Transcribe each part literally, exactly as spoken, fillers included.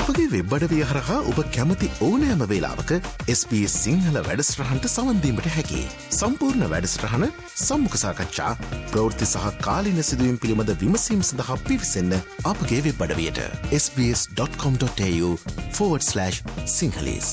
අපගේ වෙබ් අඩවිය හරහා ඔබ කැමති ඕනෑම වේලාවක එස් බී එස් සිංහල වැඩසටහනට සවන් දීමට හැකි. සම්පූර්ණ වැඩසටහන සම්මුඛ සාකච්ඡා ප්‍රවෘත්ති සහ කාලීන සිදුවීම් පිළිබඳ විමසීම් සඳහා පිවිසෙන්න අපගේ වෙබ් අඩවියට S B S dot com dot A U forward slash Sinhalese.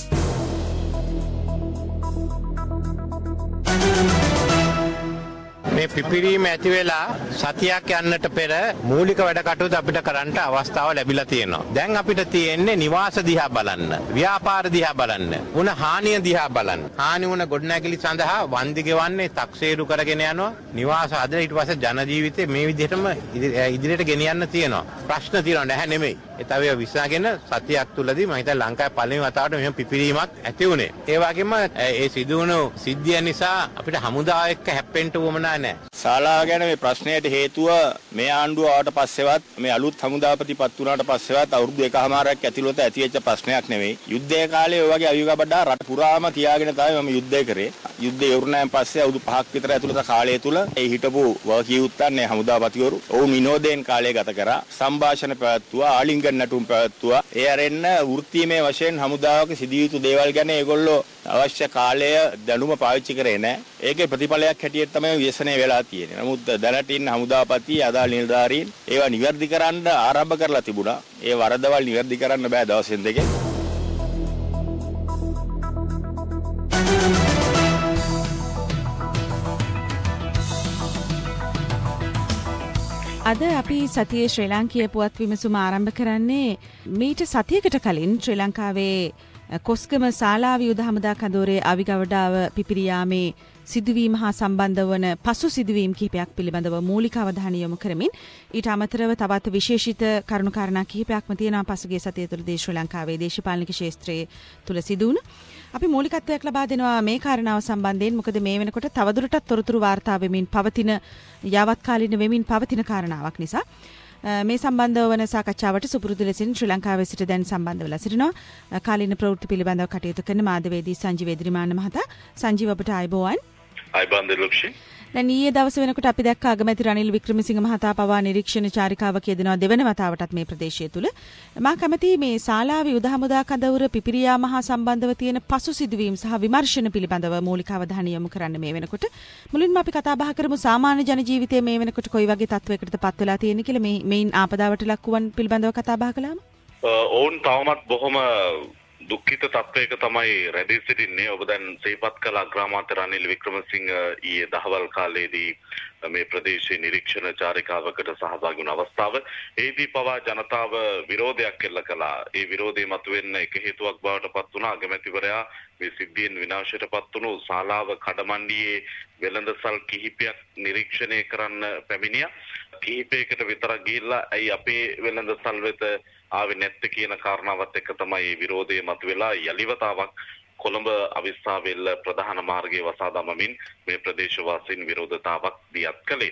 මේ පිපිරීම ඇති වෙලා සතියක් යන්නට පෙර මූලික වැඩ කටයුතු අපිට කරන්න අවස්ථාව ලැබිලා තියෙනවා. දැන් අපිට තියෙන්නේ නිවාස දිහා බලන්න, ව්‍යාපාර දිහා බලන්න, වුණ හානිය දිහා බලන්න. හානි වුණ ගොඩනැගිලි සඳහා වන්දි ගෙවන්නේ තක්සේරු කරගෙන යනවා. නිවාස හදලා ඊට පස්සේ ජන ජීවිතේ මේ විදිහටම ඉදිරියට ගෙනියන්න තියෙනවා. ප්‍රශ්න තියෙනවා නැහැ නෙමෙයි. ඒ තව විසාගෙන සතියක් තුලදී මම හිතා ලංකාවේ පළවෙනි වතාවට මෙහෙම පිපිරීමක් ඇති වුණේ. ඒ වගේම ඒ සිදුවුණු සිද්ධිය නිසා අපිට හමුදාව එක්ක හැප්පෙන්න උවමනා නැහැ. ශාලාව ගැන මේ ප්‍රශ්නයට හේතුව මේ ආණ්ඩුව ආවට පස්සෙවත් මේ අලුත් හමුදාපතිපත් වුණාට පස්සෙවත් අවුරුදු එකහමාරක් ඇතුළත ඇතිවෙච්ච ප්‍රශ්නයක් නෙවෙයි. යුද්ධයේ කාලේ ඔය වගේ අවිගබඩා රට පුරාම තියාගෙන තමයි මම යුද්ධය කරේ. යුද්ධය ඉවරණයෙන් පස්සේ අවුරුදු පහක් විතර ඇතුළත කාලය තුල ඒ හිටපු වකීඋත්තන්නේ හමුදාපතිවරු ඔව් විනෝදයෙන් කාලය ගත කරා. සංഭാෂණ පැවැත්තුවා, ආලිංගන නැටුම් පැවැත්තුවා. ඒ අරෙන්න වෘත්තීමේ වශයෙන් හමුදාවක සිදුවිය යුතු දේවල් ගැන ඒගොල්ලෝ අවශ්‍ය කාලය දැනුම පාවිච්චි කරේ නැහැ. ඒකේ ප්‍රතිඵලයක් හැටියට තමයි ව්‍යසනය වෙලා තියෙන්නේ. නමුත් දැනට ඉන්න හමුදාපති අදාළ නිලධාරීන් ඒවා නිවැරදි කරන්න ආරම්භ කරලා තිබුණා. ඒ වරදවල් නිවැරදි කරන්න බෑ දවසෙන් දෙකෙන්. අද අපි සතියේ ශ්‍රී ලාංකීය පුවත් විමසුම ආරම්භ කරන්නේ මීට සතියකට කලින් ශ්‍රී ලංකාවේ කොස්ගම ශාලාව යුද හමුදා කඳවුරේ අවිගවඩාව පිපිරියාමේ සිදුවීම හා සම්බන්ධ වන පසු සිදුවීම් කිහිපයක් පිළිබඳව මූලික අවධානය යොමු කරමින් ඊට අමතරව තවත් විශේෂිත කරුණු කාරණා කිහිපයක්ම තියෙනවා පසුගිය සතිය තුළදී ශ්‍රී ලංකාවේ දේශපාලනික ක්ෂේත්‍රයේ තුල සිදු වුණු. අපි මූලිකත්වයක් ලබා දෙනවා මේ කාරණාව සම්බන්ධයෙන්. මොකද මේ වෙනකොට තවදුරටත් තොරතුරු වාර්තා වෙමින් පවතින යාවත්කාලින වෙමින් පවතින කාරණාවක් නිසා මේ සම්බන්ධව වන සාකච්ඡාවට සුපුරුදු ලෙසින් ශ්‍රී ලංකාවේ සිට දැන් සම්බන්ධ වෙලා සිටිනවා කාලීන ප්‍රවෘත්ති පිළිබඳව කටයුතු කරන මාධ්‍යවේදී සංජීව එදිරිමාන මහතා. සංජීව ඔබට ආයුබෝවන්. ආයුබෝවන් දෙලක්ෂි. දැන් ඊයේ දවසේ වෙනකොට අපි දැක්ක අගමැති රනිල් වික්‍රමසිංහ මහතා පවා නිරීක්ෂණ චාරිකාවක් යෙදෙනවා දෙවන වතාවටත් මේ ප්‍රදේශය තුල. මා කැමති මේ ශාලාවේ යුද හමුදා කඳවුර පිපිරියාම හා සම්බන්ධව තියෙන පසු සිදුවීම් සහ විමර්ශන පිළිබඳව මූලික අවධානය යොමු කරන්න මේ වෙනකොට. මුලින්ම අපි කතා බහ කරමු සාමාන්‍ය ජන ජීවිතයේ මේ වෙනකොට කොයි වගේ තත්වයකටද පත් වෙලා තියෙන්නේ කියලා. මේ මේන් ආපදාවට ලක්වන් පිළිබඳව කතා බහ කළාම ඔවුන් තවමත් බොහොම දුක්ඛිත තත්වයක තමයි රැඳී සිටින්නේ. ඔබ දැන් සිහිපත් කළ අග්‍රාමාත්‍ය රනිල් වික්‍රමසිංහ ඊයේ දහවල් කාලයේදී මේ ප්‍රදේශයේ නිරීක්ෂණ චාරිකාවකට සහභාගී වුණ අවස්ථාව ඒදී පවා ජනතාව විරෝධයක් එල්ල කළා. ඒ විරෝධය මතුවෙන්න එක හේතුවක් බවට පත් වුණා අගමැතිවරයා මේ සිද්ධියෙන් විනාශයට පත් වුණු ශාලාව කඩමණ්ඩියේ වෙළඳසල් කිහිපයක් නිරීක්ෂණය කරන්න පැමිණියා. කිහිපයකට විතරක් ගිහිල්ලා ඇයි අපේ වෙළඳසල් වෙත ආවේ නැත්තේ කියන කාරණාවත් එක්ක තමයි විරෝධය මතුවලා යලිවතාවක් කොළඹ අවිස්සාවෙල්ල ප්‍රධාන මාර්ගයේ වසා දමමින් මේ ප්‍රදේශවාසීන් විරෝධතාවක් දියත් කළේ.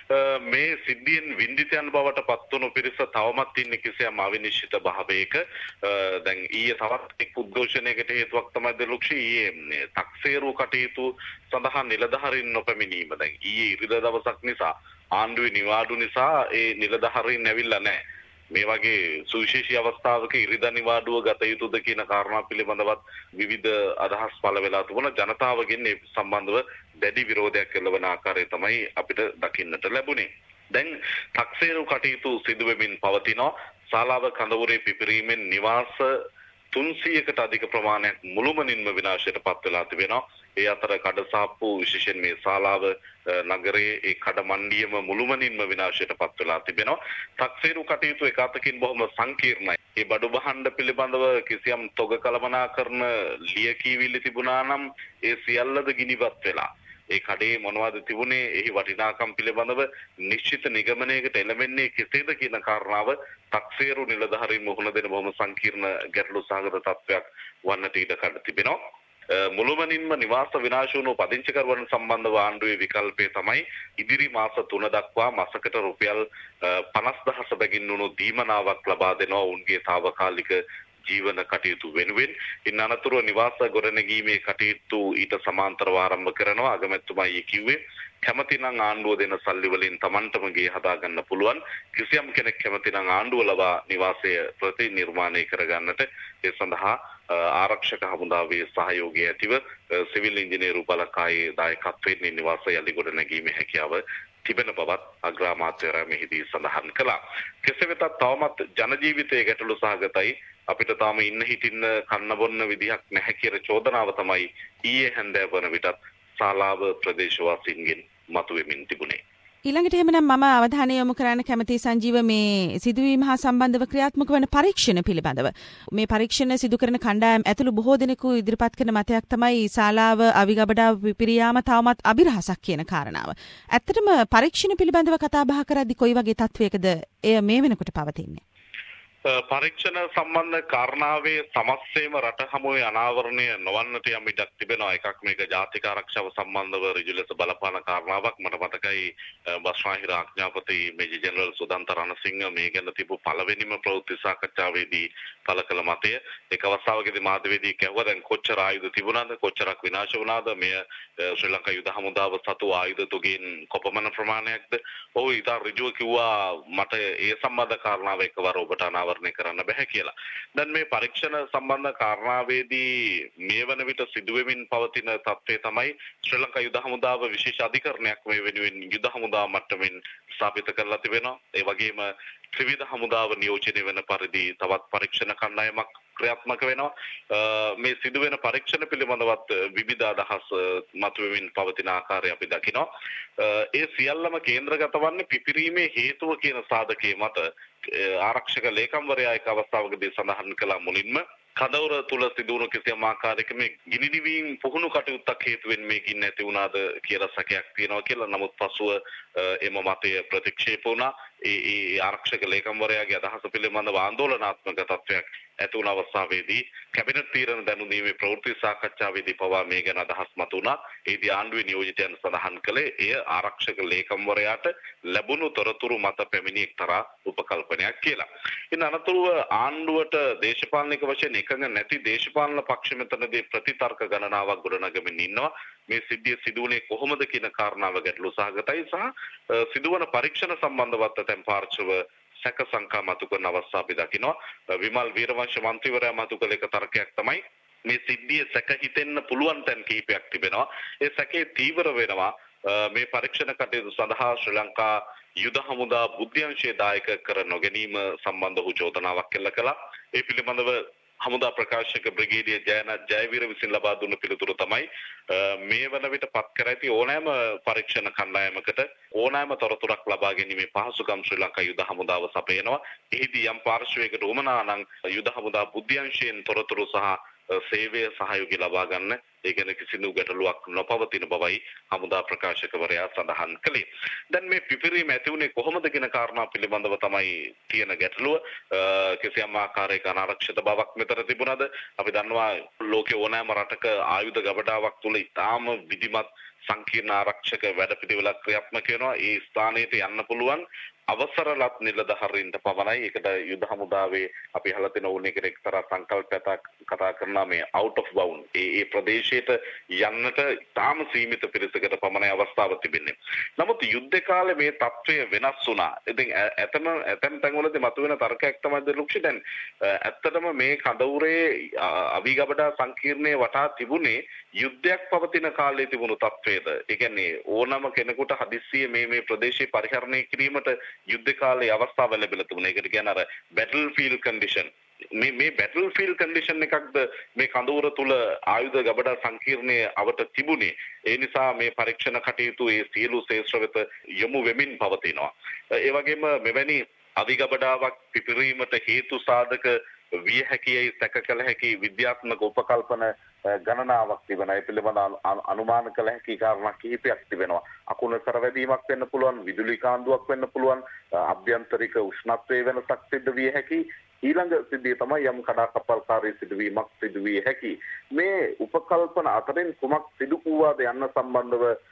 මේ සිද්ධියෙන් වින්දිත යන බවට පත්වුණු පිරිස තවමත් ඉන්නේ කිසියම් අවිනිශ්චිත භාවයක. දැන් ඊයේ තවත් එක් උද්ඝෝෂණයකට හේතුවක් තමයි දෙලුක්ෂි ඊයේ තක්සේරු කටයුතු සඳහා නිලධාරීන් නොපැමිණීම. දැන් ඊයේ ඉරිදා දවසක් නිසා ආණ්ඩුවේ නිවාඩු නිසා ඒ නිලධාරීන් ඇවිල්ලා නැහැ. මේ වගේ සුවිශේෂී අවස්ථාවක ඉරිදා නිවාඩුව ගත යුතුද කියන කාරණා පිළිබඳවත් විවිධ අදහස් පළ වෙලා තිබුණා. ජනතාවගෙන් මේ සම්බන්ධව දැඩි විරෝධයක් එල්ලවන ආකාරය තමයි අපිට දකින්නට ලැබුණේ. දැන් තක්සේරු කටයුතු සිදු වෙමින් පවතිනවා. ශාලාව කඳවුරේ පිපිරීමෙන් නිවාස තුන්සීයකට අධික ප්‍රමාණයක් මුළුමනින්ම විනාශයට පත් වෙලා තිබෙනවා. ඒ අතර කඩසාප්පු විශේෂයෙන් මේ ශාලාව නගරයේ ඒ කඩමණ්ඩියම මුළුමනින්ම විනාශයට පත් වෙලා තිබෙනවා. තක්සේරු කටයුතු එක අතකින් බොහොම සංකීර්ණයි. ඒ බඩු භාණ්ඩ පිළිබඳව කිසියම් තොග කළමනාකරන ලියකියවිලි තිබුණා නම් ඒ සියල්ලද ගිනිවත් වෙලා. ඒ කඩේ මොනවද තිබුණේ, එහි වටිනාකම් පිළිබඳව නිශ්චිත නිගමනයකට එළඹෙන්නේ කෙසේද කියන කාරණාව තක්සේරු නිලධාරීන් මුහුණ දෙන බොහොම සංකීර්ණ ගැටලු සහගත තත්ත්වයක් වන්නට ඉඩ කඩ තිබෙනවා. මුළුමනින්ම නිවාස විනාශ වුණු පදිංචිකරුවන් සම්බන්ධව ආණ්ඩුවේ විකල්පය තමයි ඉදිරි මාස තුන දක්වා මාසකට රුපියල් පනස් දහස බැගින් වුණු දීමනාවක් ලබා දෙනවා. උන්ගේ తాවකාලික ජීවන කටයුතු වෙනුවෙන් ඉන් අනතුරුව නිවාස ගොඩනැගීමේ කටයුතු ඊට සමාන්තරව ආරම්භ කරනවා. අගමැතිතුමා කිව්වේ කැමති නම් ආණ්ඩුව දෙන සල්ලි වලින් Tamanටම ගේ හදා ගන්න පුළුවන්. කිසියම් කෙනෙක් කැමති නම් ආණ්ඩුව ලබා නිවාසය ප්‍රතිනිර්මාණය කර ගන්නට ඒ සඳහා ආරක්ෂක හමුදාවේ සහයෝගය ඇතිව සිවිල් ඉංජිනේරු බලකායේ දායකත්වයෙන් නිවාසය යලි ගොඩ නැගීමේ හැකියාව තිබෙන බවත් අග්‍රාමාත්‍යවරයා මෙහිදී සඳහන් කළා. කෙසේ වෙතත් තවමත් ජන ජීවිතයේ ගැටලු සහගතයි. අපිට තාම ඉන්න හිටින්න කන්න බොන්න විදිහක් නැහැ කියන චෝදනාව තමයි ඊයේ හැන්දෑව වන විටත් ශාලාව ප්‍රදේශවාසීන්ගෙන් මතුවෙමින් තිබුණේ. ඊළඟට එහෙමනම් මම අවධානය යොමු කරන්න කැමති සංජීව මේ සිදුවීම හා සම්බන්ධව ක්‍රියාත්මක වන පරීක්ෂණ පිළිබඳව. මේ පරීක්ෂණ සිදු කරන කණ්ඩායම් ඇතුළු බොහෝ දෙනෙකු ඉදිරිපත් කරන මතයක් තමයි ශාලාව අවිගබඩාව පිපිරියාම තවමත් අභිරහසක් කියන කාරණාව. ඇත්තටම පරීක්ෂණ පිළිබඳව කතා බහ කරද්දී කොයි වගේ තත්වයකද එය මේ වෙනකොට පවතින්නේ? පරීක්ෂණ සම්බන්ධ කාරණාවේ සමස්තයම රට හමුවේ අනාවරණය නොවන්නට යම් ඉඩක් තිබෙනවා. එකක් මේක ජාතික ආරක්ෂාව සම්බන්ධව ඍජු ලෙස බලපාන කාරණාවක්. මට මතකයි බස්නාහිර ආඥාපති මේජර් ජෙනරල් සුදන්ත රණසිංහ මේ ගැන තිබු පළවෙනිම ප්‍රවෘත්ති සාකච්ඡාවේදී පළ කළ මතය. එක් අවස්ථාවකදී මාධ්‍යවේදී කැවුවා දැන් කොච්චර ආයුධ තිබුණාද, කොච්චරක් විනාශ වුණාද, මෙය ශ්‍රී ලංකා යුද හමුදාව සතු ආයුධ තුගෙන් කොපමණ ප්‍රමාණයක්ද? ඔහු ඊට ඍජුව කිව්වා මට ඒ සම්බන්ධ කාරණාව එකවර ඔබට අනාවරණය කරන්න බැහැ කියලා. දැන් මේ පරීක්ෂණ සම්බන්ධ කාරණාවේදී මේ වන විට සිදුවෙමින් පවතින තත්ත්වය තමයි ශ්‍රී ලංකා යුද හමුදාව විශේෂ අධිකරණයක් මේ වෙනුවෙන් යුද හමුදා මට්ටමින් ස්ථාපිත කරලා තිබෙනවා. ඒ වගේම ත්‍රිවිධ හමුදාව නියෝජනය වෙන පරිදි තවත් පරීක්ෂණ කණ්ඩායමක් ක්‍රියාත්මක වෙනවා. මේ සිදුවෙන පරීක්ෂණ පිළිබඳවත් විවිධ අදහස් මතුවෙමින් පවතින ආකාරය අපි දකිනවා. ඒ සියල්ලම කේන්ද්‍රගත වන්නේ පිපිරීමේ හේතුව කියන සාධකයේ මත ආරක්ෂක ලේකම්වරයා එක් අවස්ථාවකදී සඳහන් කළා මුලින්ම කදවර තුල සිදුවුණු කිසියම් ආකාරයක මේ ගිනි නිවීම පුහුණු කටයුත්තක් හේතුවෙන් මේ ගින්න ඇති වුණාද කියලා සැකයක් තියෙනවා කියලා. නමුත් පසුව එම මතය ප්‍රතික්ෂේප වුණා. ඒ ඒ ආරක්ෂක ලේකම්වරයාගේ අදහස පිළිබඳව ආందోලනාත්මක තත්ත්වයක් ඇති වුණ අවස්ථාවේදී කැබිනට් තීරණ දැනුමේ ප්‍රවෘත්ති සාකච්ඡාවේදී පවා මේ ගැන අදහස් මතුණා. ඒදී ආණ්ඩුවේ නියෝජිතයන් සඳහන් කළේ එය ආරක්ෂක ලේකම්වරයාට ලැබුණු තොරතුරු මත පැමිණි එක්තරා උපකල්පනයක් කියලා. ඉතින් අනතුරුව ආණ්ඩුවට දේශපාලනික වශයෙන් එකඟ නැති දේශපාලන පක්ෂ මෙතනදී ප්‍රතිතර්ක ගණනාවක් ගොඩනගමින් ඉන්නවා. මේ සිද්ධිය සිදුවුණේ කොහොමද කියන කාරණාව ගැටලු සහගතයි සහ සිදුවන පරීක්ෂණ සම්බන්ධවත් තැන් පාර්ශව සැක සංකා මතු කරන අවස්ථා අපි දකිනවා. විමල් වීරවංශ මන්ත්‍රීවරයා මතු කළ එක තර්කයක් තමයි මේ සිද්ධිය සැක හිතෙන්න පුළුවන් තැන් කිහිපයක් තිබෙනවා. ඒ සැකේ තීව්‍ර වෙනවා මේ පරීක්ෂණ කටයුතු සඳහා ශ්‍රී ලංකා යුද හමුදා බුද්ධ්‍යංශයේ දායක කර නොගැනීම සම්බන්ධ වූ චෝදනාවක් එල්ල කළා. ඒ පිළිබඳව හමුදා ප්‍රකාශක බ්‍රිගේඩියර් ජයනාත් ජයවීර විසින් ලබා දුන්න පිළිතුර තමයි මේ වන විට පත් කර ඇති ඕනෑම පරීක්ෂණ කණ්ඩායමකට ඕනෑම තොරතුරක් ලබා ගැනීමේ පහසුකම් ශ්‍රී ලංකා යුද හමුදාව සපයනවා. එහිදී යම් පාර්ශවයකට උවමනා නම් යුද හමුදා බුද්ධ්‍යංශයෙන් තොරතුරු සහ සේවය සහයෝගය ලබා ගන්න ඒ ගැන කිසිදු ගැටලුවක් නොපවතින බවයි හමුදා ප්‍රකාශකවරයා සඳහන් කළේ. දැන් මේ පිපිරීම ඇති වුණේ කොහොමද කියන කාරණා පිළිබඳව තමයි තියෙන ගැටලුව. කිසියම් ආකාරයක අනාරක්ෂිත බවක් මෙතන තිබුණාද? අපි දන්නවා ලෝකේ ඕනෑම රටක ආයුධ ගබඩාවක් තුල ඉතාම විධිමත් සංකීර්ණ ආරක්ෂක වැඩපිළිවෙලක් ක්‍රියාත්මක වෙනවා. ඒ ස්ථානයට යන්න පුළුවන් අවසරලත් නිලධාරීන්ට පමණයි. ඒකට යුද හමුදාවේ අපි අහලා තියෙන ඕන එකට එක්තරා සංකල්පයක් කතා කරනවා මේ out of bound. ඒ ඒ ප්‍රදේශයට යන්නට තාම සීමිත පිරිසකට පමණයි අවස්ථාව තිබෙන්නේ. නමුත් යුද්ධ කාලේ මේ තත්ත්වය වෙනස් වුණා. ඉතින් ඇතම ඇතම් තැන්වලදී මතුවෙන තර්කයක් තමයි දලුක්ෂි දැන් ඇත්තටම මේ කඳවුරේ අවිගබඩා සංකීර්ණයේ වටා තිබුණේ යුද්ධයක් පවතින කාලේ තිබුණු තත්ත්වයද? ඒ කියන්නේ ඕනම කෙනෙකුට හදිස්සියේ මේ මේ ප්‍රදේශය පරිහරණය කිරීමට යුද්ධ කාලේ අවස්ථාව ලැබිලා තිබුණා. ඒකට කියන්නේ අර බැටල් ෆීල්ඩ් කන්ඩිෂන්. මේ මේ බැටල් ෆීල්ඩ් කන්ඩිෂන් එකක්ද මේ කඳවුර තුල ආයුධ ගබඩා සංකීර්ණයේ අවට තිබුණේ. ඒ නිසා මේ පරීක්ෂණ කටයුතු ඒ සියලු ශේෂ්ත්‍ර වෙත යොමු වෙමින් පවතිනවා. ඒ වගේම මෙවැනි අවිගබඩාවක් පිපිරීමට හේතු සාධක විය හැකියි සැක කළ හැකි විද්‍යාත්මක උපකල්පන ගණනාවක් තිබෙනවා. ඒ පිළිබඳ අනුමාන කළ හැකි කාරණා කිහිපයක් තිබෙනවා. අකුණු සරවැදීමක් වෙන්න පුළුවන්, විදුලි කාන්දුවක් වෙන්න පුළුවන්, අභ්‍යන්තරික උෂ්ණත්වයේ වෙනසක් සිද්ධ විය හැකි. ඊළඟ සිද්ධිය තමයි යම් කඩාකප්පල්කාරී සිදුවීමක් සිදු විය හැකි. මේ උපකල්පන අතරින් කුමක් සිදු වූවාද යන්න සම්බන්ධව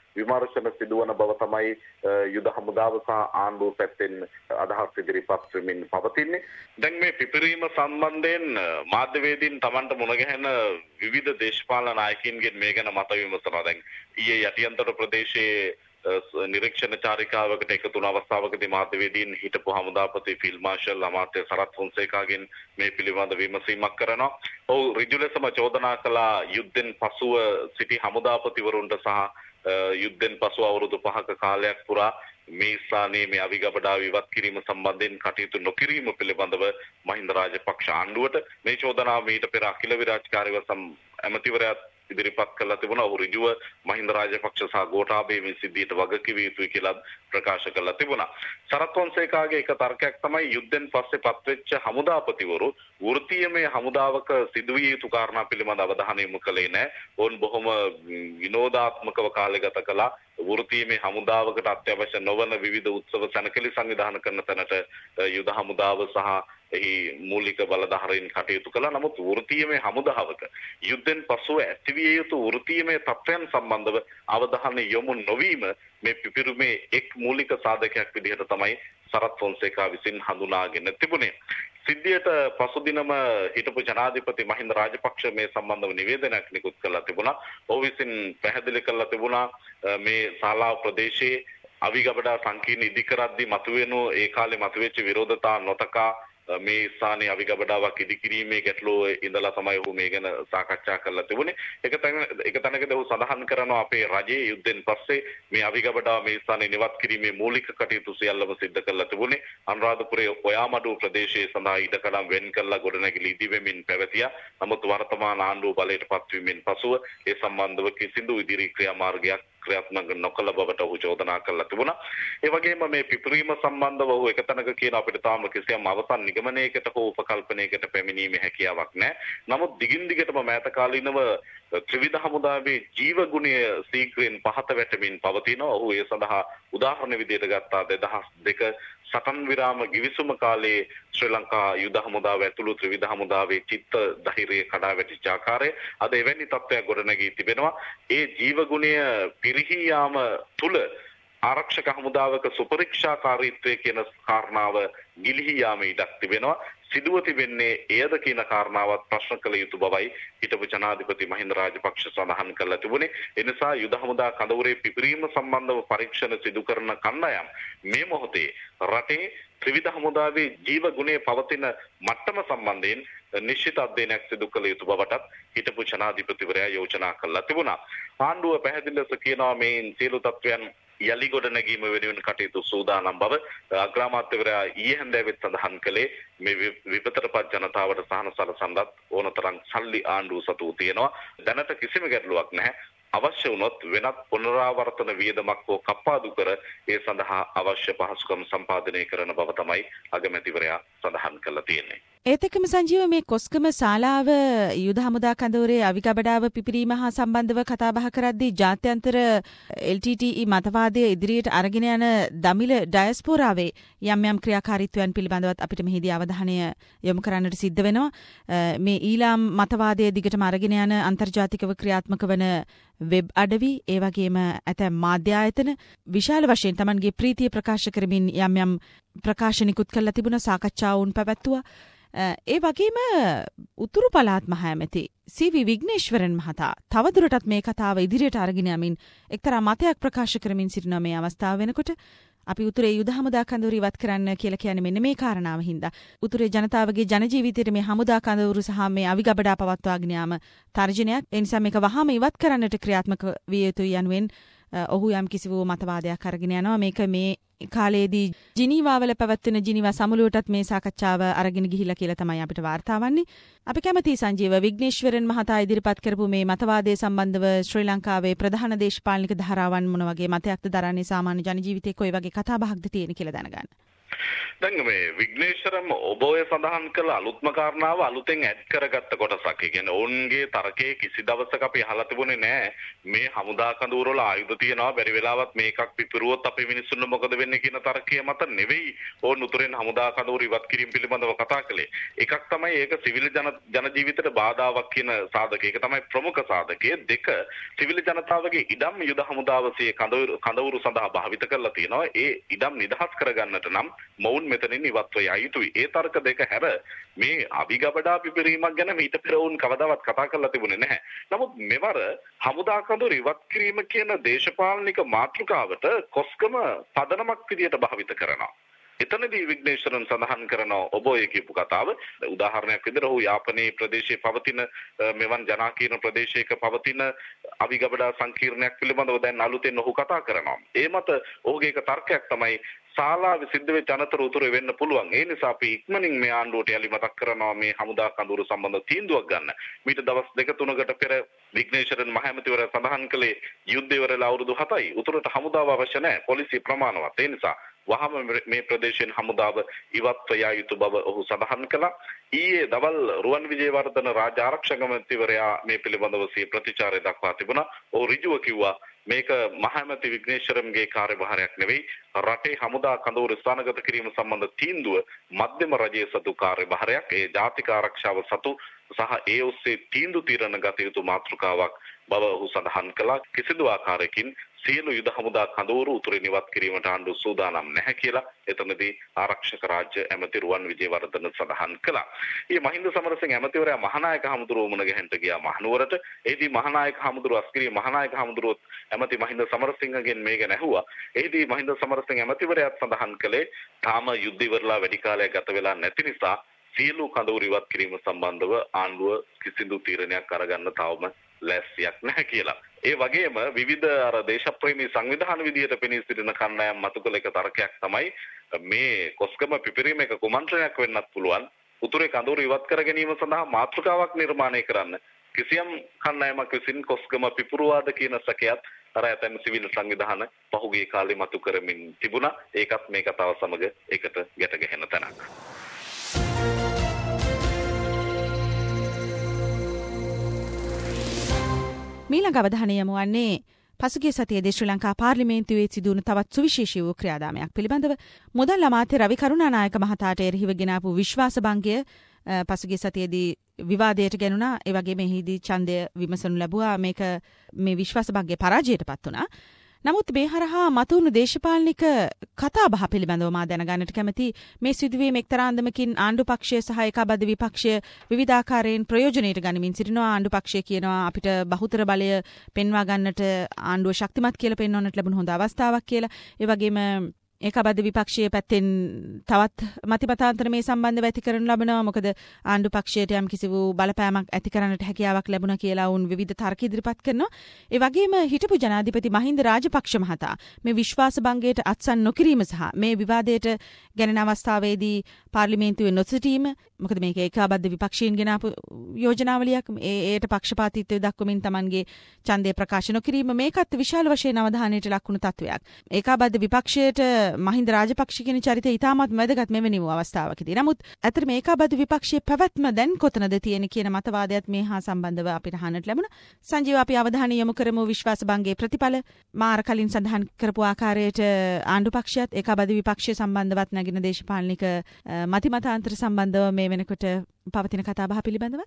විමර්ශන සිදුවන බව තමයි යුද හමුදාව සහ ආණ්ඩුව පැත්තෙන් අදහස් ඉදිරිපත් වෙමින් පවතින්නේ. දැන් මේ පිපිරීම සම්බන්ධයෙන් මාධ්‍යවේදීන් Tamanට මුණ ගැහෙන විවිධ දේශපාලන නායකයින්ගෙන් මේ ගැන මත විමසනවා. දැන් ඊයේ යටිඅන්තර ප්‍රදේශයේ නිරීක්ෂණ චාරිකාවකට එකතු වුණ අවස්ථාවකදී මාධ්‍යවේදීන් හිටපු හමුදාපති ෆීල්ඩ් මාර්ෂල් අමාත්‍ය සරත් ෆොන්සේකාගෙන් මේ පිළිබඳ විමසීමක් කරනවා. ඔහු ඍජු ලෙසම චෝදනා කළා යුද්ධෙන් පසුව සිටි හමුදාපතිවරුන්ට සහ යුද්ධෙන් පසු අවුරුදු පහක කාලයක් පුරා මේ ස්ථානයේ මේ අවිගබඩාව ඉවත් කිරීම සම්බන්ධයෙන් කටයුතු නොකිරීම පිළිබඳව මහින්ද රාජපක්ෂ ආණ්ඩුවට මේ චෝදනාව මීට පෙර අඛිල විරාජකාරීව ඇමතිවරයා ඉදිරිපත් කළා තිබුණා. ඔහු ඍජුව මහින්ද රාජපක්ෂ සහ ගෝඨාභය මේ සිද්ධියට වගකිවිය යුතුයි කියලා ප්‍රකාශ කළා තිබුණා. සරත් ෆොන්සේකාගේ එක තර්කයක් තමයි යුද්ධෙන් පස්සේ පත්වෙච්ච හමුදාපතිවරු වෘත්තීයමය හමුදාවක සිදුවිය යුතු කාරණා පිළිබඳ අවධානය යොමු කළේ නැහැ. ඔවුන් බොහොම විනෝදාත්මකව කාලය ගත කළා. වෘත්තීයමය හමුදාවකට අත්‍යවශ්‍ය නොවන විවිධ උත්සව සැනකෙළි සංවිධානය කරන තැනට යුද හමුදාව සහ එහි මූලික බලධාරීන් කටයුතු කළා. නමුත් වෘත්තීයමය හමුදාවක යුද්ධෙන් පසුව ඇතිවිය යුතු වෘත්තීයමය තත්ත්වයන් සම්බන්ධව අවධානය යොමු නොවීම මේ පිපිරුමේ එක් මූලික සාධකයක් විදිහට තමයි සරත් ෆොන්සේකා විසින් හඳුනාගෙන තිබුණේ. සිද්ධියට පසුදිනම හිටපු ජනාධිපති මහින්ද රාජපක්ෂ මේ සම්බන්ධව නිවේදනයක් නිකුත් කළා තිබුණා. ඔහු විසින් පැහැදිලි කළා තිබුණා මේ ශාලාව ප්‍රදේශයේ අවිගබඩා සංකීර්ණ ඉදිකරද්දී මතුවෙනු ඒ කාලේ මතුවෙච්ච විරෝධතා නොතකා මේ ස්ථානයේ අවිගබඩාවක් ඉදිකිරීමේ ගැටලුව ඉඳලා තමයි ඔහු මේ ගැන සාකච්ඡා කරලා තිබුණේ. එක තැන එක තැනකදී ඔහු සඳහන් කරනවා අපේ රජයේ යුද්ධෙන් පස්සේ මේ අවිගබඩාව මේ ස්ථානයේ නිවත් කිරීමේ මූලික කටයුතු සියල්ලම සිද්ධ කරලා තිබුණේ. අනුරාධපුරයේ ඔයාමඩුව ප්‍රදේශයේ සඳහා ඉඩකඩම් වෙන් කළා ගොඩනැගිලි ඉදිවෙමින් පැවතියා. නමුත් වර්තමාන ආණ්ඩුව බලයට පත්වීමෙන් පසුව ඒ සම්බන්ධව කිසිදු ඉදිරි ක්‍රියාමාර්ගයක් ක්‍රියාත්මක නොකළ බවට ඔහු චෝදනා කළා තිබුණා. ඒ වගේම මේ පිපිරීම සම්බන්ධව ඔහු එක තැනක කියන අපිට තාම කිසියම් අවසන් නිගමනයකට හෝ උපකල්පනයකට පැමිණීමේ හැකියාවක් නැහැ. නමුත් දිගින් දිගටම මෑත කාලීනව ත්‍රිවිධ හමුදාවේ ජීවගුණය සීක්‍රයෙන් පහත වැටෙමින් පවතිනවා. ඔහු ඒ සඳහා උදාහරණ විදිහට ගත්තා දෙදහස් දෙක සටන් විරාම ගිවිසුම කාලයේ ශ්‍රී ලංකා යුද හමුදාව ඇතුළු ත්‍රිවිධ හමුදාවේ චිත්ත ධෛර්යය කඩා වැටිච්ච ආකාරය අද එවැනි තත්ත්වයක් ගොඩනැගී තිබෙනවා. ඒ ජීවගුණය පිරිහී යාම තුල ආරක්ෂක හමුදාවක සුපරීක්ෂාකාරීත්වය කියන කාරණාව ගිලිහී යාම ඉඩක් තිබෙනවා. සිදුව තිබෙන්නේ එයද කියන කාරණාවත් ප්‍රශ්න කළ යුතු බවයි හිටපු ජනාධිපති මහින්ද රාජපක්ෂ සඳහන් කළා තිබුණේ. එනිසා යුද හමුදා කඳවුරේ පිපිරීම සම්බන්ධව පරීක්ෂණ සිදු කරන කණ්ඩායම් මේ මොහොතේ රටේ ත්‍රිවිධ හමුදාවේ ජීවගුණයේ පවතින මට්ටම සම්බන්ධයෙන් නිශ්චිත අධ්‍යයනයක් සිදු කළ යුතු බවටත් හිටපු ජනාධිපතිවරයා යෝජනා කළා තිබුණා. ආණ්ඩුව පැහැදිලි ලෙස කියනවා මේ සියලු තත්ත්වයන් යලි ගොඩ නැගීම වෙනුවෙන් කටයුතු සූදානම් බව. අග්‍රාමාත්‍යවරයා ඊයේ හැන්දෑවෙත් සඳහන් කළේ මේ විපතටපත් ජනතාවට සහන සලසන්නත් ඕනතරම් සල්ලි ආණ්ඩුව සතු තියෙනවා. දැනට කිසිම ගැටලුවක් නැහැ. අවශ්‍ය වුණොත් වෙනත් පුනරාවර්තන වියදමක් හෝ කප්පාදු කර ඒ සඳහා අවශ්‍ය පහසුකම් සම්පාදනය කරන බව තමයි අගමැතිවරයා සඳහන් කළා තියෙන්නේ. ඒත් එක්කම සංජීව මේ කොස්ගම ශාලාව යුද හමුදා කඳවුරේ අවිගබඩාව පිපිරීම හා සම්බන්ධව කතා බහ කරද්දී ජාත්‍යන්තර එල් ටී ටී ඊ මතවාදය ඉදිරියට අරගෙන යන දමිළ ඩයස්පෝරාවේ යම් යම් ක්‍රියාකාරීත්වයන් පිළිබඳවත් අපිට මෙහිදී අවධානය යොමු කරන්නට සිද්ධ වෙනවා. මේ ඊළාම් මතවාදය දිගටම අරගෙන යන අන්තර්ජාතිකව ක්‍රියාත්මක වන වෙබ් අඩවි ඒ වගේම ඇතැම් මාධ්‍ය ආයතන විශාල වශයෙන් Tamanගේ ප්‍රීතිය ප්‍රකාශ කරමින් යම් යම් ප්‍රකාශ නිකුත් කළා තිබුණා. සාකච්ඡාවුන් පැවැත්තුවා. ඒ වගේම උතුරු පළාත් මහ ඇමති සී වී විග්නේශ්වරන් මහතා තවදුරටත් මේ කතාව ඉදිරියට අරගෙන යමින් එක්තරා මතයක් ප්‍රකාශ කරමින් සිටින මේ අවස්ථාව වෙනකොට අපි උතුරේ යුද හමුදා කඳවුර ඉවත් කරන්න කියලා කියන්නේ මෙන්න මේ කාරණාව හින්දා. උතුරේ ජනතාවගේ ජන ජීවිතයේ මේ හමුදා කඳවුරු සහ මේ අවිගබඩා පවත්වාගෙන යාම තර්ජනයක්. ඒ නිසා මේක වහාම ඉවත් කරන්නට ක්‍රියාත්මක විය යුතුයි යනුවෙන් ඔහු යම් කිසි වූ මතවාදයක් අරගෙන යනවා. මේක මේ කාලයේදී ජිනීවාවල පැවැත්වෙන ජිනීවා සමුළුවටත් මේ සාකච්ඡාව අරගෙන ගිහිලා කියලා තමයි අපිට වාර්තා වන්නේ. අපි කැමති සංජීව විග්නේශ්වරන් මහතා ඉදිරිපත් කරපු මේ මතවාදයේ සම්බන්ධව ශ්‍රී ලංකාවේ ප්‍රධාන දේශපාලනික ධාරාවන් මොන වගේ මතයක්ද දරන්නේ, සාමාන්‍ය ජන ජීවිතයේ කොයි වගේ කතා බහක්ද තියෙන කියලා දැනගන්න. දැන් මේ විග්නේශ්වරම් ඔබ ඔය සඳහන් කළ අලුත්ම කාරණාව අලුතෙන් ඇඩ් කරගත්ත කොටසක්. ඒ කියන්නේ ඔවුන්ගේ තර්කයේ කිසි දවසක අපි අහලා තිබුණේ නැහැ මේ හමුදා කඳවුර වල ආයුධ තියනවා බැරි වෙලාවත් මේකක් පිපිරුවොත් අපේ මිනිස්සුන්ට මොකද වෙන්නේ කියන තර්කය මත නෙවෙයි ඕන් උතුරෙන් හමුදා කඳවුර ඉවත් කිරීම පිළිබඳව කතා කළේ. එකක් තමයි ඒක සිවිල් ජන ජන ජීවිතයට බාධාවක් කියන සාධකය. ඒක තමයි ප්‍රමුඛ සාධකය. දෙක සිවිල් ජනතාවගේ ඉඩම් යුද හමුදාවසේ කඳවුරු කඳවුරු සඳහා භාවිත කරලා තියෙනවා. ඒ ඉඩම් නිදහස් කරගන්නට නම් මොවුන් මෙතනින් ඉවත්ව යා යුතුයි. ඒ තර්ක දෙක හැර මේ අවිගබඩා පිපිරීමක් ගැන මීට පෙර වුන් කවදාවත් කතා කරලා තිබුණේ නැහැ. නමුත් මෙවර හමුදා කඳවුර ඉවත් කිරීම කියන දේශපාලනික මාතෘකාවට කොස්ගම පදනමක් විදියට භාවිත කරනවා. එතනදී විග්නේශ්වරන් සඳහන් කරන ඔබ ඔය කියපු කතාව උදාහරණයක් විදිහට ඔහු යාපනයේ ප්‍රදේශයේ පවතින මෙවන් ජනාකීර්ණ ප්‍රදේශයක පවතින අවිගබඩා සංකීර්ණයක් පිළිබඳව දැන් අලුතෙන් ඔහු කතා කරනවා. ඒ මත ඔහුගේ එක තර්කයක් තමයි ශාලාවේ සිද්ධ වෙච්ච අනතුරු උතුරේ වෙන්න පුළුවන්. ඒ නිසා අපි ඉක්මනින් මේ ආණ්ඩුවට යලි මතක් කරනවා මේ හමුදා කඳවුරු සම්බන්ධ තීන්දුවක් ගන්න. මීට දවස් දෙක තුනකට පෙර විග්නේශ්වරන් මහමැතිවරයා සඳහන් කළේ යුද්ධය ඉවරලා අවුරුදු හතයි. උතුරට හමුදාව අවශ්‍ය නැහැ. පොලිසිය ප්‍රමාණවත්. ඒ නිසා වහම මේ ප්‍රදේශයෙන් හමුදාව ඉවත්ව යා යුතු බව ඔහු සඳහන් කළා. ඊයේ දවල් රුවන් විජේවර්ධන රාජ්‍ය ආරක්ෂක මන්ත්‍රීවරයා මේ පිළිබඳව සිය ප්‍රතිචාරය දක්වා තිබුණා. ඔහු ඍජුව කිව්වා මේක මහමැති විග්නේශ්වරන්ගේ කාර්යභාරයක් නෙවෙයි. රටේ හමුදා කඳවුර ස්ථානගත කිරීම සම්බන්ධ තීන්දුව මධ්‍යම රජයේ සතු කාර්යභාරයක්. ඒ ජාතික ආරක්ෂාව සතු සහ ඒ ඔස්සේ තීන්දුව తీරන ගත යුතු මාතෘකාවක් බව ඔහු සඳහන් කළා. කිසිදු ආකාරයකින් සියලු යුද හමුදා කඳවුරු උතුරින් ඉවත් කිරීමට ආණ්ඩුව සූදානම් නැහැ කියලා එතනදී ආරක්ෂක රාජ්‍ය ඇමති රුවන් විජේවර්ධන සඳහන් කළා. ඊ මහින්ද සමරසිංහ ඇමතිවරයා මහානායක හමුදුරුව මුණ ගැහෙන්න ගියා මහනුවරට. එෙහිදී මහානායක හමුදුරුව අස්කිරිය මහානායක හමුදුරුවොත් ඇමති මහින්ද සමරසිංහගෙන් මේ ගැන ඇහුවා. එෙහිදී මහින්ද සමරසිංහ ඇමතිවරයාත් සඳහන් කළේ තාම යුද්ධ ඉවරලා වැඩි කාලයක් ගත වෙලා නැති නිසා සියලු කඳවුරු ඉවත් කිරීම සම්බන්ධව ආණ්ඩුව කිසිදු තීරණයක් අරගන්න තවම ලැස්තියක් නැහැ කියලා. ඒ වගේම විවිධ අර දේශප්‍රේමී සංවිධාන විදියට පෙනී සිටින කණ්ඩායම් මතු කළ එක තර්කයක් තමයි මේ කොස්ගම පිපිරීම එක කුමන්ත්‍රණයක් වෙන්නත් පුළුවන්. උතුරේ කඳවුරු ඉවත් කර ගැනීම සඳහා මාතෘකාවක් නිර්මාණය කරන්න කිසියම් කණ්ඩායමක් විසින් කොස්ගම පිපුරුවාද කියන සැකයත් අර ඇතැම් සිවිල් සංවිධාන පහුගිය කාලේ මතු කරමින් තිබුණා. ඒකත් මේ කතාව සමග එකට ගැට ගැහෙන තැනක්. මීළඟ අවධානය යොමු වන්නේ පසුගිය සතියේදී ශ්‍රී ලංකා පාර්ලිමේන්තුවේ සිදුවුණු තවත් සුවිශේෂී වූ ක්‍රියාදාමයක් පිළිබඳව මුදල් අමාත්‍ය රවි කරුණානායක මහතාට එරෙහිව ගෙනාපු විශ්වාසභංගය පසුගිය සතියේදී විවාදයට ගැනුණා. ඒ වගේම එහිදී ඡන්දය විමසනු ලැබුවා. මේක මේ විශ්වාසභංගය පරාජයට පත් වුණා. නමුත් මේ හරහා මතුවුණු දේශපාලනික කතාබහ පිළිබඳව මා දැනගන්නට කැමති. මේ සිදුවීම එක්තරා අන්දමකින් ආණ්ඩු පක්ෂය සහ ඒකාබද්ධ විපක්ෂය විවිධාකාරයෙන් ප්‍රයෝජනයට ගනිමින් සිටිනවා. ආණ්ඩු පක්ෂය කියනවා අපිට බහුතර බලය පෙන්වා ගන්නට ආණ්ඩුව ශක්තිමත් කියලා පෙන්වන්නට ලැබුණු හොඳ අවස්ථාවක් කියලා. ඒ වගේම ඒකාබද්ධ විපක්ෂයේ පැත්තෙන් තවත් මතිමතාන්තර මේ සම්බන්ධව ඇති කරනු ලබනවා. මොකද ආණ්ඩු පක්ෂයට යම් කිසි වූ බලපෑමක් ඇති කරන්නට හැකියාවක් ලැබුණා කියලා වුන් විවිධ තර්ක ඉදිරිපත් කරනවා. ඒ වගේම හිටපු ජනාධිපති මහින්ද රාජපක්ෂ මහතා මේ විශ්වාසභංගයට අත්සන් නොකිරීම සහ මේ විවාදයට ගැනෙන අවස්ථාවේදී පාර්ලිමේන්තුවේ නොසිටීම. මොකද මේක ඒකාබද්ධ විපක්ෂයෙන් ගෙනාපු යෝජනාවලියක්. ඒ ඒට පක්ෂපාතීත්වය දක්වමින් Tamanගේ ඡන්දය ප්‍රකාශ නොකිරීම මේකත් විශාල වශයෙන් අවධානයට ලක් වුණු තත්වයක්. ඒකාබද්ධ විපක්ෂයට මහින්ද රාජපක්ෂ කියන චරිතය ඉතාමත් වැදගත් මෙවැනි වූ අවස්ථාවකදී. නමුත් ඇත්තටම ඒකාබද්ධ විපක්ෂයේ පැවැත්ම දැන් කොතනද තියෙන්නේ කියන මතවාදයත් මේ හා සම්බන්ධව අපිට අහන්නට ලැබුණා. සංජීව අපි අවධානය යොමු කරමු විශ්වාසභංගයේ ප්‍රතිඵල. මාර කලින් සඳහන් කරපු ආකාරයට ආණ්ඩු පක්ෂයත් ඒකාබද්ධ විපක්ෂය සම්බන්ධවත් නැගින දේශපාලනික මතිමතාන්තර සම්බන්ධව මේ වෙනකොට පවතින කතාබහ පිළිබඳව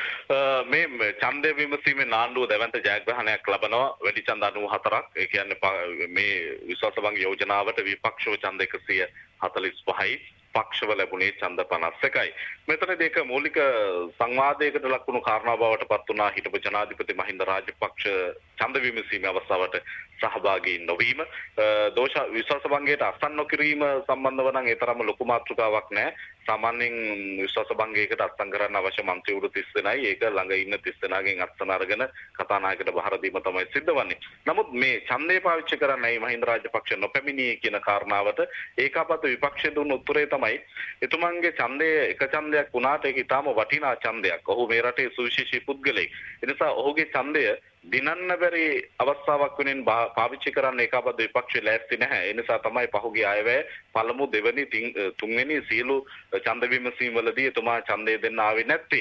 මේ ඡන්දය විමසීමේ ආණ්ඩුව දැවැන්ත ජයග්‍රහණයක් ලබනවා. වැඩි ඡන්ද අනූහතරක්. ඒ කියන්නේ මේ විශ්වාසභංග යෝජනාවට විපක්ෂව ඡන්ද එකසිය හතළිස් පහයි. පක්ෂව ලැබුණේ ඡන්ද පනස් එකයි. මෙතනදී ඒක මූලික සංවාදයකට ලක් වුණු කාරණා බවට පත් වුණා. හිටපු ජනාධිපති මහින්ද රාජපක්ෂ ඡන්ද විමසීමේ අවස්ථාවට සහභාගී නොවීම. දෝෂ විශ්වාසභංගයට අත්සන් නොකිරීම සම්බන්ධව නම් ඒ තරම්ම ලොකු මාතෘකාවක් නැහැ. සාමාන්‍යයෙන් විශ්වාසභංගයකට අත්සන් කරන්න අවශ්‍ය මන්ත්‍රීවරු තිස් දෙනයි. ඒක ළඟ ඉන්න තිස් දෙනාගෙන් අත්සන් අරගෙන කතානායකට බහර දීම තමයි සිද්ධ වන්නේ. නමුත් මේ ඡන්දය පාවිච්චි කරන්නයි මහින්ද රාජපක්ෂ නොපැමිණියේ කියන කාරණාවට ඒකාබද්ධ විපක්ෂය දුන්න උත්තරේ තමයි එතුමන්ගේ ඡන්දය එක ඡන්දයක් වුණාට ඒක ඊටාම වටිනා ඡන්දයක්. ඔහු මේ රටේ සුවිශේෂී පුද්ගලෙක්. ඒ නිසා ඔහුගේ ඡන්දය දිනන්න බැරි අවස්ථාවක් වෙනින් පාවිච්චි කරන්න ඒකාබද්ධ විපක්ෂය ලෑස්ති නැහැ. ඒ නිසා තමයි පහුගිය අයවැය පළමු දෙවැනි තුන්වෙනි සියලු ඡන්ද විමසීම් වලදී එතුමා ඡන්දය දෙන්න ආවේ නැත්තේ.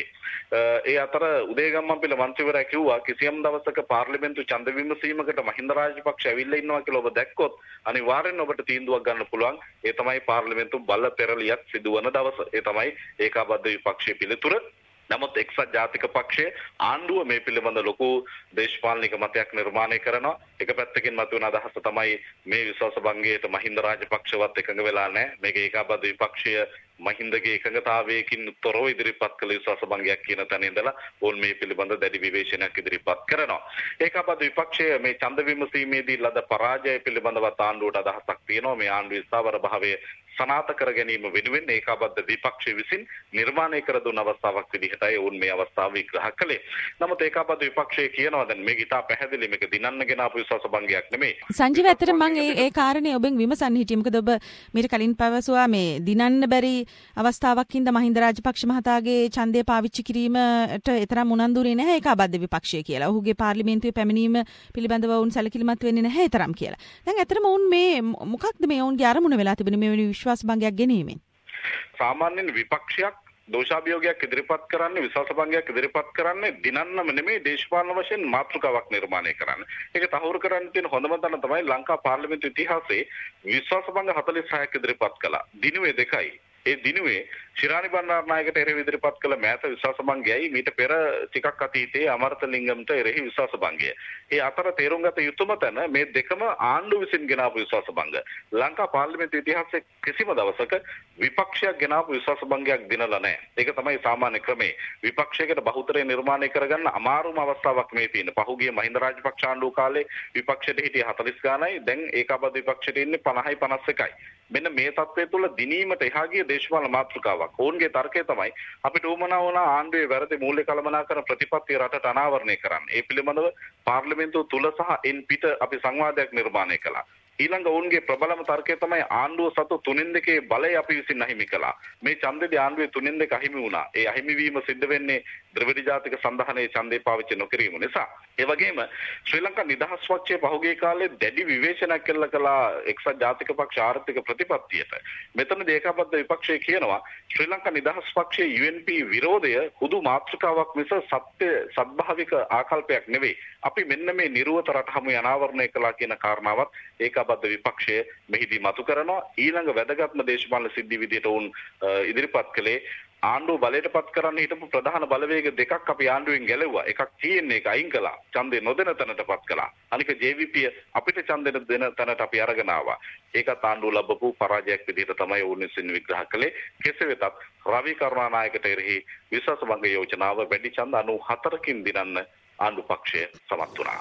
ඒ අතර උදේගම්මන්පිල මන්ත්‍රීවරයා කිව්වා කිසියම් දවසක පාර්ලිමේන්තු ඡන්ද විමසීමකට මහින්ද රාජපක්ෂ ඇවිල්ලා ඉන්නවා කියලා ඔබ දැක්කොත් අනිවාර්යෙන් ඔබට තීන්දුවක් ගන්න පුළුවන්. ඒ තමයි පාර්ලිමේන්තු බල පෙරලියක් සිදුවන දවස. ඒ තමයි ඒකාබද්ධ විපක්ෂයේ පිළිතුර. නමුත් එක්සත් ජාතික පක්ෂය ආණ්ඩුව මේ පිළිබඳ ලොකු දේශපාලනික මතයක් නිර්මාණය කරනවා. එක පැත්තකින් මතුවන අදහස තමයි මේ විශ්වාස භංගයට මහින්ද රාජපක්ෂවත් එකඟ වෙලා නැහැ. මේක ඒකාබද්ධ විපක්ෂය මහින්දගේ එකඟතාවයකින් තොරව ඉදිරිපත් කළ විශ්වාස භංගයක් කියන තැන ඉඳලා ඕන් මේ පිළිබඳ දැඩි විවේචනයක් ඉදිරිපත් කරනවා. ඒකාබද්ධ විපක්ෂය මේ ඡන්ද විමසීමේදී ලද පරාජය පිළිබඳව ආණ්ඩුවට අදහසක් තියෙනවා. මේ ආණ්ඩුවේ ස්ථාවර භාවය සනාත කර ගැනීම වෙනුවෙන් ඒකාබද්ධ විපක්ෂය විසින් නිර්මාණය කර දුන් අවස්ථාවක් විදිහටයි ඔවුන් මේ අවස්ථාව විග්‍රහ කළේ. නමුත් ඒකාබද්ධ විපක්ෂය කියනවා දැන් මේක ඉතා පැහැදිලි මේක දිනන්නගෙන ආපු විශ්වාස භංගයක් නෙමෙයි. සංජීව ඇත්තට මම ඒ ඒ කාරණේ ඔබෙන් විමසන්න හිටියේ. මොකද ඔබ මීට කලින් පැවසුවා මේ දිනන්න බැරි අවස්ථාවක් හින්දා මහින්ද රාජපක්ෂ මහතාගේ ඡන්දය පාවිච්චි කිරීමට එතරම් උනන්දුනේ නැහැ ඒකාබද්ධ විපක්ෂය කියලා. ඔහුගේ පාර්ලිමේන්තුවේ පැමිණීම පිළිබඳව වුන් සැලකිලිමත් වෙන්නේ නැහැ තරම් කියලා. දැන් ඇත්තටම වුන් මේ මොකක්ද මේ වුන්ගේ අරමුණ වෙලා තිබෙන්නේ මේ වෙන විශ්වාස භංගයක් ගෙනීමෙන්? සාමාන්‍යයෙන් විපක්ෂයක් දෝෂාභියෝගයක් ඉදිරිපත් කරන්නේ විශ්වාස භංගයක් ඉදිරිපත් කරන්නේ දිනන්නම නෙමෙයි දේශපාලන වශයෙන් මාතෘකාවක් නිර්මාණය කරන්න. ඒක තහවුරු කරන්න තියෙන හොඳම තැන තමයි ලංකා පාර්ලිමේන්තු ඉතිහාසයේ විශ්වාස භංග හතළිස් හයක් ඉදිරිපත් කළා. දිනුවේ දෙකයි. ඒ දිනුවේ ශිරාණි බණ්ඩාරනායකට එරෙහි ඉදිරිපත් කළ මෑත විශ්වාස භංගයයි මීට පෙර ටිකක් අතීතයේ අමර්තලිංගම්ට එරෙහි විශ්වාස භංගය. ඒ අතර තේරුම් ගත යුතුම තැන මේ දෙකම ආණ්ඩුව විසින් ගෙනාවු විශ්වාස භංග. ලංකා පාර්ලිමේන්තු ඉතිහාසයේ කිසිම දවසක විපක්ෂයක් ගෙනාවු විශ්වාස භංගයක් දිනලා නැහැ. ඒක තමයි සාමාන්‍ය ක්‍රමය. විපක්ෂයකට බහුතරය නිර්මාණය කරගන්න අමාරුම අවස්ථාවක් මේ තියෙන. පහුගිය මහින්ද රාජපක්ෂ ආණ්ඩුව කාලේ විපක්ෂයට හිටියේ හතළිස් ගානයි. දැන් ඒකාබද්ධ විපක්ෂයට ඉන්නේ පනහයි පනස් එකයි. මෙන්න මේ තත්ත්වය තුළ දිනීමට එහා ගිය දේශපාලන මාතෘකාවක්. ඔවුන්ගේ තර්කය තමයි අපිට උවමනා වුණ ආණ්ඩුවේ වැරදි මූල්‍ය කළමනාකරන ප්‍රතිපත්තිය රටට අනාවරණය කරන්න. ඒ පිළිබඳව පාර්ලිමේන්තුව තුල සහ එන් පිට අපි සංවාදයක් නිර්මාණය කළා. ඊළඟ ඔවුන්ගේ ප්‍රබලම තර්කය තමයි ආණ්ඩුව සතු තුනෙන් දෙකේ බලය අපි විසින් අහිමි කළා. මේ ඡන්දෙදී ආණ්ඩුවේ තුනෙන් දෙක අහිමි වුණා. ඒ අහිමි වීම සිද්ධ වෙන්නේ ද්‍රවිඩ ජාතික සන්ධානයේ ඡන්දේ පාවිච්චි නොකිරීම නිසා. ඒ වගේම ශ්‍රී ලංකා නිදහස් පක්ෂයේ පහුගිය කාලේ දැඩි විවේචනයක් කළා කළා එක්සත් ජාතික පක්ෂ ආර්ථික ප්‍රතිපත්තියට. මෙතනදී ඒකාබද්ධ විපක්ෂය කියනවා ශ්‍රී ලංකා නිදහස් පක්ෂයේ යූ එන් පී විරෝධය හුදු මාතෘකාවක් මිස සත්‍ය සත්භාවික ආකල්පයක් නෙවෙයි. අපි මෙන්න මේ නිර්වත රට හමු අනාවරණය කළා කියන කාරණාවත් ඒකාබද්ධ විපක්ෂය මෙහිදී මතු කරනවා. ඊළඟ වැදගත්ම දේශපාලන සිද්ධි විදියට උන් ඉදිරිපත් කළේ ආණ්ඩුව බලයට පත් කරන්න හිටපු ප්‍රධාන බලවේග දෙකක් අපි ආණ්ඩුවෙන් ගැලෙව්වා. එකක් තියෙන්නේ එක අයින් කළා. ඡන්දේ නොදෙන තැනට පත් කළා. අනික ජේ වී පී අපිට ඡන්දෙ දෙන තැනට අපි අරගෙන ආවා. ඒකත් ආණ්ඩුව ලැබපු පරාජයක් විදිහට තමයි ඕන් විසින් විග්‍රහ කළේ. කෙසේ වෙතත් රවි කරුණානායකට එරෙහි විශ්වාස භංග යෝජනාව වැඩි ඡන්ද අනූ හතරකින් දිනන්න ආණ්ඩු පක්ෂය සමත් වුණා.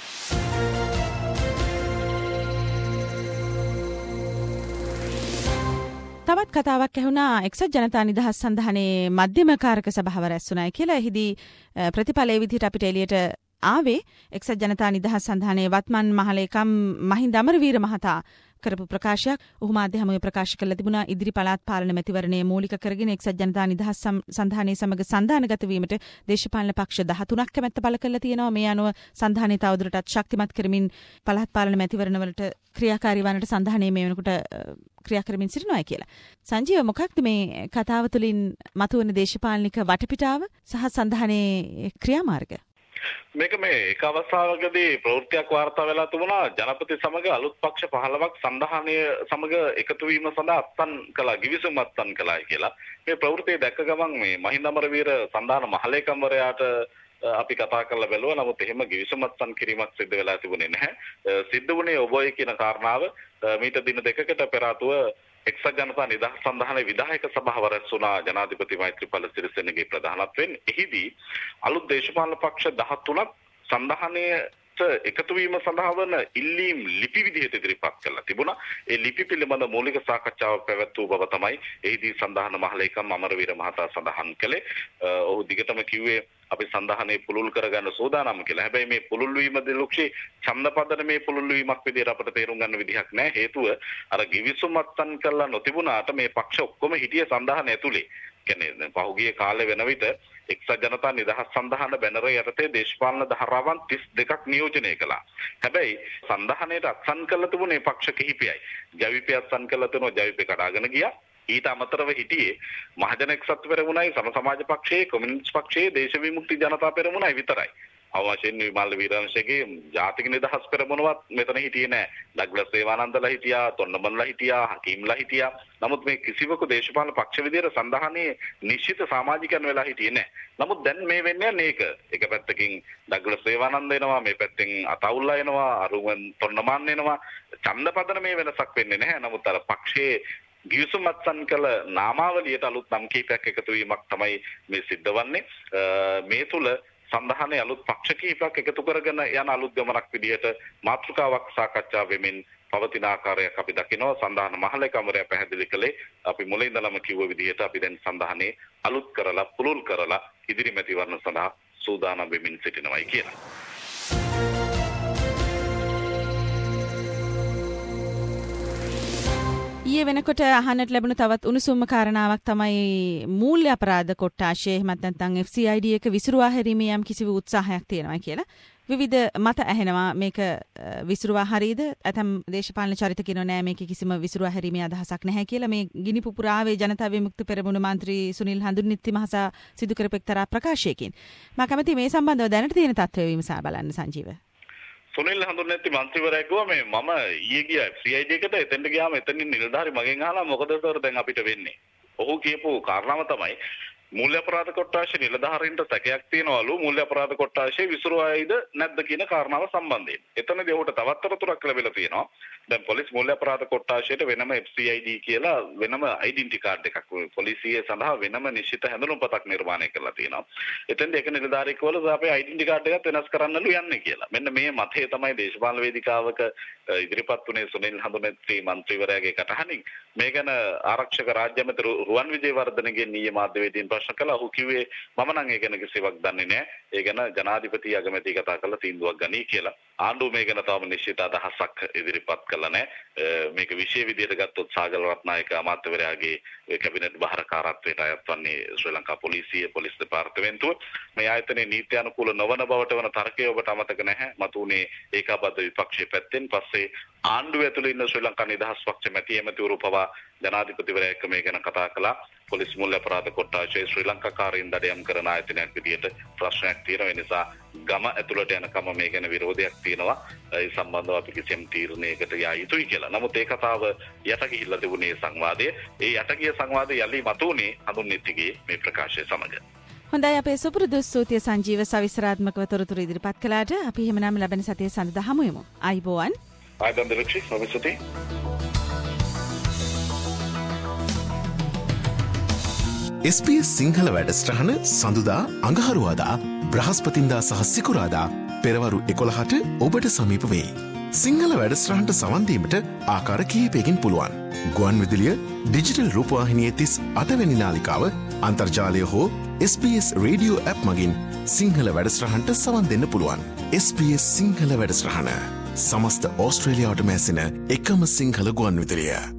තවත් කතාවක් ඇහුණා එක්සත් ජනතා නිදහස් සන්ධානයේ මධ්‍යම කාරක සභාව රැස් වුණායි කියලා. එහිදී ප්‍රතිඵලයේ විදිහට අපිට එළියට ආවේ එක්සත් ජනතා නිදහස් සන්ධානයේ වත්මන් මහලේකම් මහින්ද අමරවීර මහතා කරපු ප්‍රකාශයක්. ඔහු මාධ්‍ය හමුවේ ප්‍රකාශ කළ තිබුණා ඉදිරි පළාත් පාලන මැතිවරණය මූලික කරගෙන එක්සත් ජනතා නිදහස් සන්ධානයේ සමග සන්ධානගත වීමට දේශපාලන පක්ෂ දහතුනක් කැමැත්ත පළ කරලා තියෙනවා. මේ අනුව සන්ධානය තවදුරටත් ශක්තිමත් කරමින් පළාත් පාලන මැතිවරණවලට ක්‍රියාකාරී වන්නට සන්ධානයේ මේ වෙනකොට ක්‍රියා කරමින් සිටිනවා කියලා. සංජීව මොකක්ද මේ කතාව තුළින් මතුවන දේශපාලනික වටපිටාව සහ සන්ධානයේ ක්‍රියාමාර්ග? මේක මේ එක අවස්ථාවකදී ප්‍රවෘත්තියක් වාර්තා වෙලා තිබුණා ජනපති සමග අලුත් පක්ෂ පහළොවක් සන්ධානය සමග එකතු වීම සඳහා අත්සන් කළා, ගිවිසුම් අත්සන් කළා කියලා. මේ ප්‍රවෘත්තිය දැක්ක ගමන් මේ මහින්ද අමරවීර සන්ධාන මහලේකම්වරයාට අපි කතා කරලා බැලුවා. නමුත් එහෙම ගිවිසුම් අත්සන් කිරීමක් සිද්ධ වෙලා තිබුණේ නැහැ. සිද්ධ වුණේ ඔබයි කියන කාරණාව මීට දින දෙකකට පෙර ආතුව එක්සත් ජනතා නිදහස් සන්ධානයේ විධායක සභාව රැස් වුණා ජනාධිපති මෛත්‍රීපාල සිරිසේනගේ ප්‍රධානත්වයෙන්. එහිදී අලුත් දේශපාලන පක්ෂ දහතුනක් සන්ධානයට එකතු වීම සඳහා වන ඉල්ලීම් ලිපි විදිහට ඉදිරිපත් කළා තිබුණා. ඒ ලිපි පිළිබඳ මූලික සාකච්ඡාවක් පැවැත් වූ බව තමයි එහිදී සන්ධාන මහලේකම් අමරවීර මහතා සඳහන් කළේ. ඔහු දිගටම කිව්වේ අපි සන්ධානයේ පුළුල් කරගන්න සූදානම් කියලා. හැබැයි මේ පුළුල් වීම දෙලොක්ෂේ ඡන්දපදන මේ පුළුල් වීමක් විදිහට අපිට තේරුම් ගන්න විදිහක් නැහැ. හේතුව අර ගිවිසුම් අත්සන් කළා නොතිබුණාට මේ පක්ෂ ඔක්කොම හිටියේ සන්ධානය ඇතුලේ. කියන්නේ පහුගිය කාලේ වෙන විට එක්සත් ජනතා නිදහස් සන්ධාන බැනර යටතේ දේශපාලන ධාරාවන් තිස් දෙකක් නියෝජනය කළා. හැබැයි සන්ධානයට අත්සන් කළ තිබුණේ පක්ෂ කිහිපයයි. ජවිපේ අත්සන් කළ තුනෝ ජවිපේ කඩාගෙන ගියා. ඊට අමතරව හිටියේ මහජන එක්සත් පෙරමුණයි, සම සමාජ පක්ෂයේ, කොමියුනිස්ට් පක්ෂයේ, දේශ විමුක්ති ජනතා පෙරමුණයි විතරයි. අවශ්‍යයෙන් විමල් වීරවංශගේ ජාතික නිදහස් පෙරමුණවත් මෙතන හිටියේ නෑ. ඩග්ලස් සේවානන්දලා හිටියා, තොන්නමන්ලා හිටියා, හකීම්ලා හිටියා. නමුත් මේ කිසිවකු දේශපාලන පක්ෂ විදියට සන්ධානයේ නිශ්චිත සමාජිකයන් වෙලා හිටියේ නෑ. නමුත් දැන් මේ වෙන්නේ මේක. එක පැත්තකින් ඩග්ලස් සේවානන්ද එනවා, මේ පැත්තෙන් අතවුල්ලා එනවා, අරුමන් තොන්නමන් එනවා. ඡන්දපදන මේ වෙනසක් වෙන්නේ නැහැ. නමුත් අර පක්ෂයේ ගිවිසුම් අත්සන් කළ නාමාවලියට අලුත් නම් කීපයක් එකතු වීමක් තමයි මේ සිද්ධ වන්නේ. මේ තුල සන්ධානයේ අලුත් පක්ෂ කීපයක් එකතු කරගෙන යන අලුත් ගමනක් විදිහට මාතෘකාවක් සාකච්ඡා වෙමින් පවතින ආකාරයක් අපි දකිනවා. සන්ධාන මහලේකම්වරයා පැහැදිලි කළේ අපි මුලින් ඉඳලම කිව්ව විදිහට අපි දැන් සන්ධානයේ අලුත් කරලා පුළුල් කරලා ඉදිරි මැතිවරණ සඳහා සූදානම් වෙමින් සිටිනවායි කියලා. ඊයේ වෙනකොට අහන්නට ලැබුණු තවත් උණුසුම්ම කාරණාවක් තමයි මූල්‍ය අපරාධ කොට්ටාශය එහෙමත් නැත්නම් එෆ් සී ආයි ඩී එක විසිරුවා හැරීමේ යම් කිසි උත්සාහයක් තියෙනවා කියලා. විවිධ මත ඇහෙනවා මේක විසිරුවා හරියද? ඇතම් දේශපාලන චරිත කියනවා නෑ මේක කිසිම විසිරුවා හැරීමේ අදහසක් නැහැ කියලා. මේ ගිනි පුපුරාවේ ජනතා විමුක්ති පෙරමුණ මන්ත්‍රී සුනිල් හඳුනිත්ති මහතා සිදු කරපු එක්තරා ප්‍රකාශයකින්. මම කැමති මේ සම්බන්ධව දැනට තියෙන තත්ත්වය විමසා බලන්න සංජීව. සුනිල් හඳුනනැති මන්ත්‍රීවරයා කිව්වා මේ මම ඊයේ ගියා එෆ් සී ආයි ඩී එකට එතෙන්ට ගියාම එතනින් නිලධාරි මගෙන් අහලා මොකද සර් දැන් අපිට වෙන්නේ. ඔහු කියපු කාරණාව තමයි මූල්‍ය අපරාධ කොට්ටාශයේ නිලධාරීන්ට සැකයක් තියනවලු මූල්‍ය අපරාධ කොට්ටාශයේ විසිරුවායිද නැද්ද කියන කාරණාව සම්බන්ධයෙන්. එතනදී ඔහුට තවත් තොරතුරක් ලැබිලා තියෙනවා. දැන් පොලිස් මූල්‍ය අපරාධ කොට්ටාශයට වෙනම එෆ් සී ආයි ඩී කියලා වෙනම ඩෙන්ටිටි කාඩ් එකක් පොලිසිය සඳහා වෙනම නිශ්චිත හැඳුනුම්පතක් නිර්මාණය කරලා තියෙනවා. එතෙන්දී එක නිලධාරියෙක් වල අපේ ඩෙන්ටිටි කාඩ් එකත් වෙනස් කරන්නලු යන්නේ කියලා. මෙන්න මේ මතය තමයි දේශපාලන වේදිකාවක ඉදිරිපත් වුණේ සුනිල් හඳුනැති මන්ත්‍රීවරයාගේ කටහඬින්. මේ ගැන ආරක්ෂක රාජ්‍ය අමාත්‍ය රුවන් විජේවර්ධනගේ නීය මාධ්‍යවේදීන් ප්‍රශ්න කළා. ඔහු කිව්වේ මම නම් ඒ ගැන කිසිවක් දන්නේ නැහැ. ඒ ගැන ජනාධිපති අගමැති කතා කරලා තීන්දුවක් ගනී කියලා. ආණ්ඩුව මේ ගැන තාම නිශ්චිත අදහසක් ඉදිරිපත් කළා නැහැ. මේක විශේෂ විදියට ගත්තොත් සාගල රත්නායක අමාත්‍යවරයාගේ කැබිනට් බාරකාරත්වයට අයත් වන්නේ ශ්‍රී ලංකා පොලිසිය පොලිස් දෙපාර්තමේන්තුව. මේ ආයතනයේ නීති අනුකූල නොවන බවට වන තර්කය ඔබට අමතක නැහැ. මතුනේ ඒකාබද්ධ විපක්ෂයේ පැත්තෙන් පස්සේ ආණ්ඩුව ඇතුළේ ඉන්න ශ්‍රී ලංකා නිදහස් පක්ෂ මැති ඇමතිවරු පවා ජනාධිපතිවරයා එක්ක මේ ගැන කතා කළා. පොලිස් මූල්‍ය අපරාධ කොට්ටාශයේ ශ්‍රී ලංකාකාරීන් දඩයම් කරන ආයතනයක් විදියට ප්‍රශ්නයක් තියෙනවා. ඒ නිසා ගම ඇතුළට යනකම මේ ගැන විරෝධයක් තියෙනවා. ඒ සම්බන්ධව අපි කිසියම් තීරණයකට යා යුතුයි කියලා. නමුත් ඒ කතාව යට ගිහිල්ලා තිබුණේ සංවාදයේ. ඒ යට ගිය සංවාදය යලි මතුනේ හඳුන්නෙත්තිගේ මේ ප්‍රකාශය සමග. හොඳයි අපේ සුපුරුදු ස්තුතිය සංජීව සවිස්තරාත්මකව තොරතුරු ඉදිරිපත් කළාට අපි එහෙමනම් ලැබෙන සතියේ සඳහා හමු වෙමු. ආයිබෝවන්. ආයිබෝවන් දිලක්ෂි නමස්තේ. එස් බී එස් සිංහල වැඩසටහන සඳුදා අඟහරුවාදා බ්‍රහස්පතින්දා සහ සිකුරාදා පෙරවරු එකොළහට ඔබට සමීප වේ. සිංහල වැඩසටහනට සවන් දීමට ආකාර කිහිපයකින් පුළුවන්. ගුවන් විදුලිය ඩිජිටල් රූපවාහිනියේ තිස් අටවැනි නාලිකාව අන්තර්ජාලය හෝ S B S radio app මගින් සිංහල වැඩසටහනට සවන් දෙන්න පුළුවන්. එස් බී එස් සිංහල වැඩසටහන සමස්ත ඕස්ට්‍රේලියාවට මැසෙන එකම සිංහල ගුවන් විදුලිය.